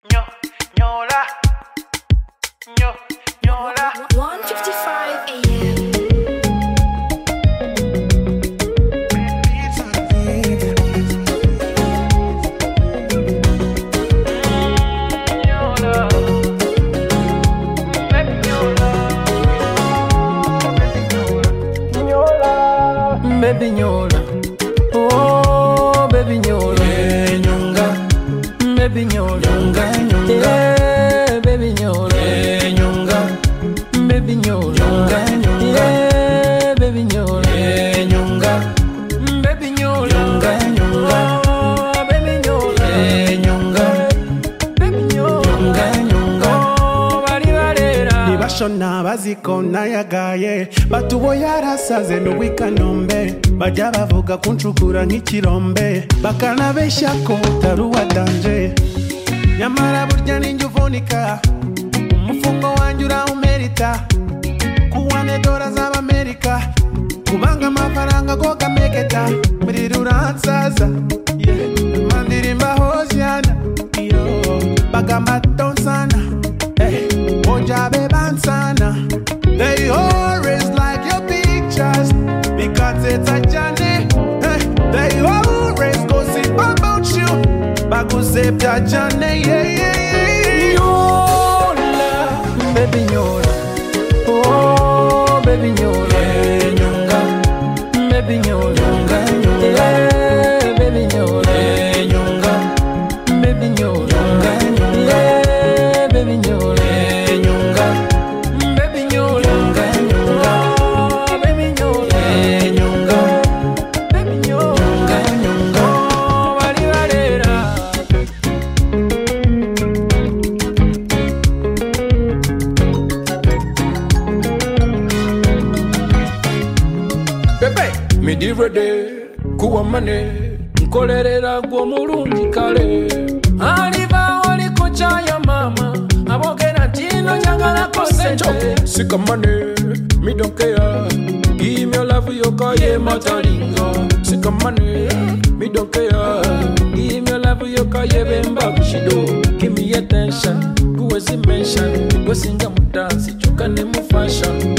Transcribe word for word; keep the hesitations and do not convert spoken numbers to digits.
Nyo, nyola, nyo, nyola. one fifty-five A M. Baby nyola, oh baby nyola, yeah, nyonga, baby nyola, nyonga, nyonga, yeah, baby nyola, yeah, nyonga, baby nyola, nyonga, nyonga, yeah, baby nyola, yeah, nyonga, baby nyola, nyonga, nyonga, oh baby nyola, yeah, nyonga, baby nyola, nyonga, nyonga, oh bali balera, nibashona baziko nayagaye batubo yarasaze n'ubikanombe bajya bavuga kunshukura nk'ikirombe bakanabeshya ko utari uwadanje nyamara burya ninjye uvunika umufungo wanjye urawumerita kuwane dola z'abamerika kubanga amafaranga go gamegeta muri ruransaza yeah. Mandirimba hosiana yo bagamba tonsana hey. Onjabe bansana they always like your pictures because it's a journey hey. They always gossip about you baguse bya journey yeah, yeah, yeah. nyola, baby nyola, oh baby nyola, yeah, nyonga, baby nyola, nyonga, nyonga, yeah, baby nyola, yeah, nyonga, baby nyola, nyonga, nyonga, yeah, baby nyola, yeah, nyonga, baby nyola, nyonga, nyonga, oh baby nyola, yeah, nyonga, baby nyola, nyonga, nyonga. oh bali balera. Bebe, midi ready, kuwa mane, nkolerera gwo mulungi kale. Aliva oli kuchaya mama, abogera tino jangala kosente. Sika mane, me don't care. Give me your love, you call ye matalingo. Sika mane, me don't care. Give me your love, you call ye bemba bushido. Give me attention, kuwezi mention. Go singa mudansi, chukane mu fashion.